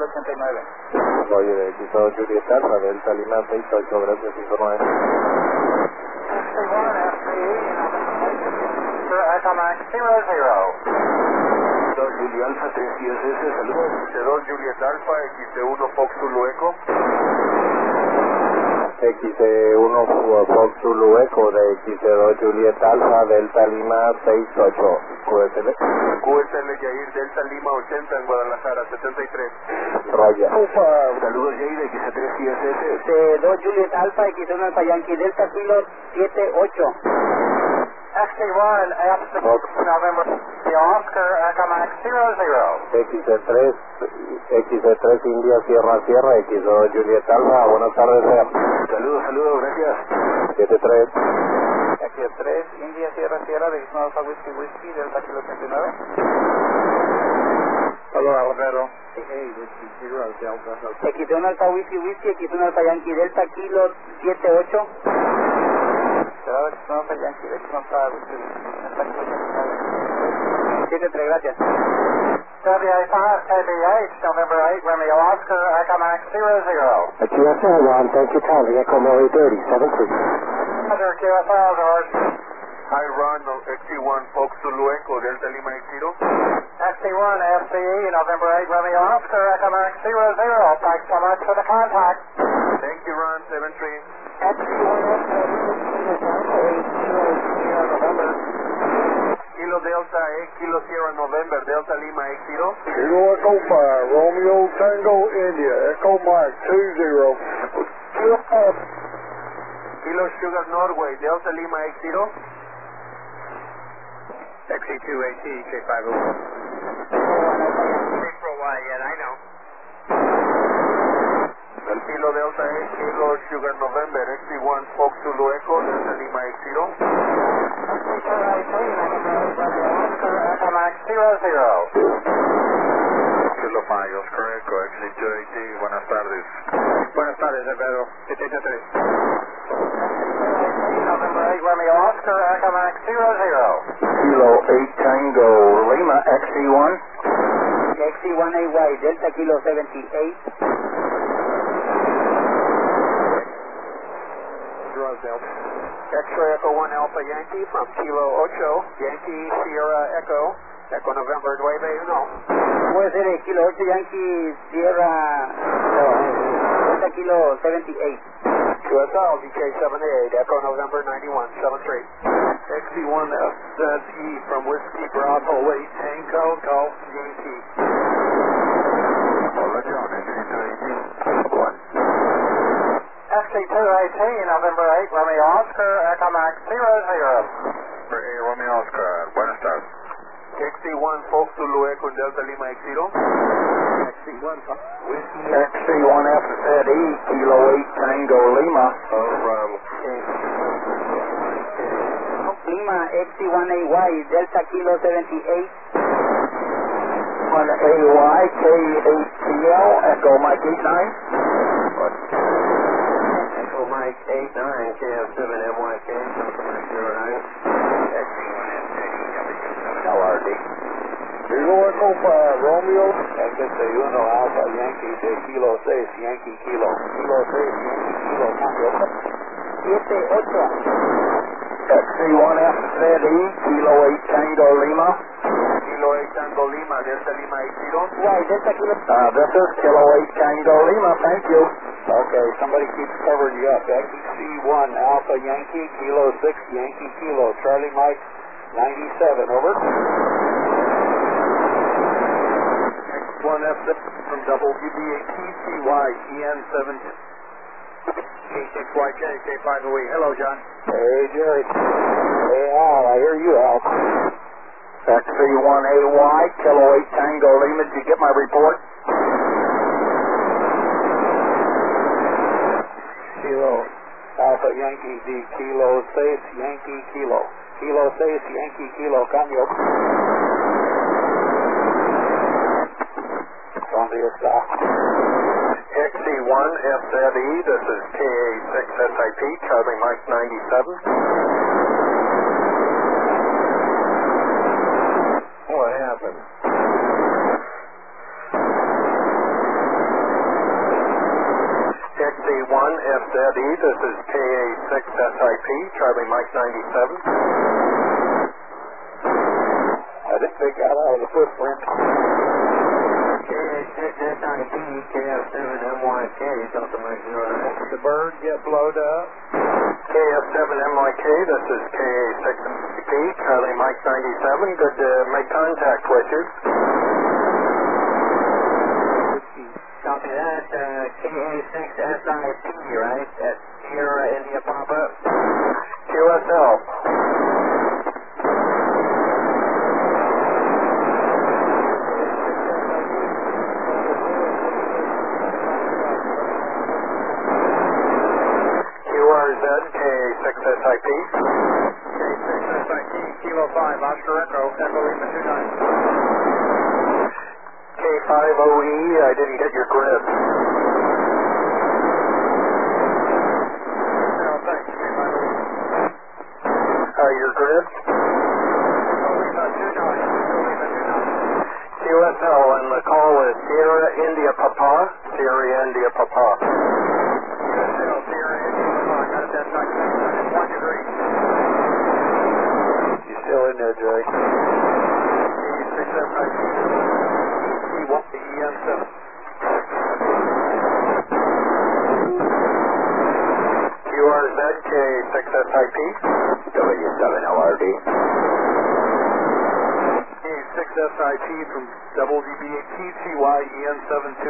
kilo 89. Oye, de XO Juliet Alpha, Delta Lima 68, gracias, informe. Echo Max 00. Juliet Alpha 3 ISS, saludos. XC2 Juliet Alpha, XC1 Fox Zulu Echo. XC1 Fox Zulu Echo de XC2 Juliet Alpha, Delta Lima 68, QSL. QSL Yair Delta Lima 80 en Guadalajara, 73. Roger. Saludos Yair, XC3 ISS. XC2 Juliet Alpha, XC1 Alpha Yankee Delta kilo 78. XC1 F6 November Oscar Echo Max 00. XC3 India Sierra Sierra, XO Juliet Alpha, buenas tardes, señor. Saludos, gracias. 73. XC3 India Sierra Sierra de XC1 Alpha Whiskey Delta kilo 89. Hola, Alvaro. XC1 Alpha Whiskey XC1 Alpha Yankee Delta kilo 78. Será de XC1 Alpha Yankee XC1 Alpha Whiskey Delta kilo 79. 73, gracias. WA5 November 8 Romeo Oscar Echo Max 00. QSL 1, thank you kindly, Echo Mary 30, 73. Roger, QSL, George. Hi, Ron, XC1 Fox Zulu Echo Delta Lima 80. XC1 FCE November 8 Romeo Oscar Echo Max 00. Thanks so much for the contact. Thank you, Ron, 73. XC1 November. Kilo Delta Kilo Sierra November Delta Lima 80. Kilo Echo 5, Romeo Tango India, Echo Mike 20. Kilo Sugar Norway Delta Lima 80. XC2AT K501. For a while yet, I know. El Kilo Delta Kilo Sugar November XC1 Fox Zulu Echo Delta Lima 80. Echo Max 00. Kilo 5 Oscar Echo XC2AT, buenas tardes. Buenas tardes, Alvaro. 73. November 8 Romeo Oscar Echo Max 00. Kilo 8 Tango Lima XC1. XC1AY Delta Kilo 78. X-ray Echo 1 Alpha Yankee from Kilo 8 Yankee Sierra Echo Echo November 9 Puede ser el Kilo 8 Yankee Sierra Delta Kilo 78. QSL DK78 Echo November 91 73. XC1 FZE from Whiskey Bravo 8 Tango Golf Yankee. Hola John, XC2AT 1. XC2AT November 8 Romeo Oscar Echo Max 00. Romeo Oscar, buenas tardes. XC1 Fox Zulu Echo Delta Lima 80. XC1 FZE, Kilo 8 Tango Lima. Lima XC1AY Delta Kilo 78. 1AY K8TL, Echo Mike 89. Echo Mike 89 KF7MYK 09. LRD. Kilo Echo 5, Romeo. XC1 Alpha Yankee de Kilo 6, Yankee Kilo. Kilo 6, Yankee Kilo, cambio. 78. XC1 FZE, Kilo 8 Tango Lima. Kilo 8 Tango Lima Delta Lima 80. Right, Delta Kilo. This is Kilo 8 Tango Lima, thank you. Okay, somebody keeps covering you up. XC1 Alpha Yankee, Kilo 6, Yankee Kilo. Charlie Mike 97, over. X1 F from WB8TCY EN7. K6YK K508. Hello, John. Hey, Jerry. Hey, Al, I hear you, Al. XC1AY, Kilo 8 Tango Lima, did you get my report? Kilo Alpha Yankee D, Kilo 6, Yankee Kilo. Kilo 6, Yankee Kilo, cambio. ¿Dónde está? XC1 FZE, this is KA6SIP, Charlie Mike 97. What happened? KC1FZE, this is KA6SIP, Charlie Mike 97. I think they got out of the footprint. KA6SIP, KF7MYK, Delta Mike 09. The bird get blowed up. KF7MYK, this is KA6SIP, Charlie Mike 97. Good to make contact with you. Copy that, KA6SIP, right? At Sierra India Papa. QSL. QRZ, KA6SIP. K6SIP, Kilo 5, Oscar Echo, Echo Lima 29. K5OE, I didn't get your grid. No, thanks, K5OE. Your grid? Echo Lima 29, Echo Lima 29. QSL, and the call is Sierra India Papa. Sierra India Papa. QSL, Sierra India Papa, got that back at 1 degree. You still in there, Jerry? K6SIP, EN7. QRZ, K6SIP. W7LRD. K6SIP from WDBA-TCY, EN72.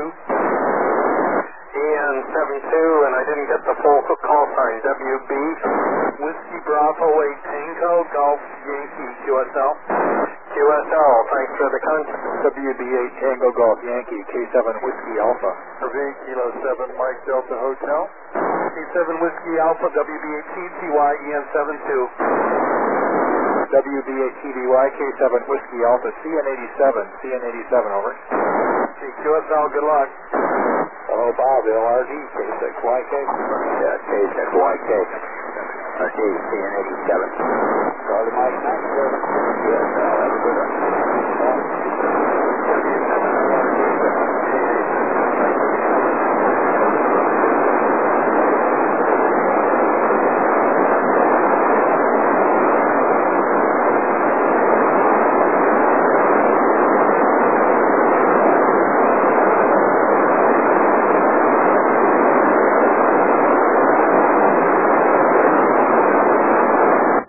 EN72, and I didn't get the full call sign. WB. Whiskey Bravo 8 Tango, Golf Yankee, QSL. QSL, thanks for the contact. WB8 Tango Golf Yankee, K7 Whiskey Alpha. Irving, Kilo 7 Mike Delta Hotel. K7 Whiskey Alpha, WB8TTY, EN72. WB8TDY, K7 Whiskey Alpha, CN87, over. QSL, good luck. Hello, Bob, LRD, K6YK. Yeah, K6YK. RD, CN87. Charlie Mike 97. QSL, have a good